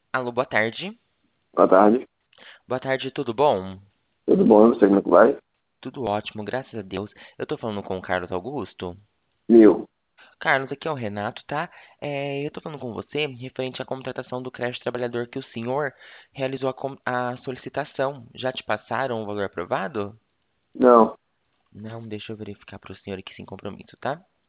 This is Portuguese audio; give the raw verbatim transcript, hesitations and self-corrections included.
Alô, boa tarde. Boa tarde. Boa tarde, tudo bom? Tudo bom? Eu não sei como é que vai. Tudo ótimo, graças a Deus. Eu tô falando com o Carlos Augusto. Mil. Carlos, aqui é o Renato, tá? É, eu tô falando com você referente à contratação do creche trabalhador que o senhor realizou a, com- a solicitação. Já te passaram o valor aprovado? Não. Não, deixa eu verificar para o senhor aqui sem compromisso, tá?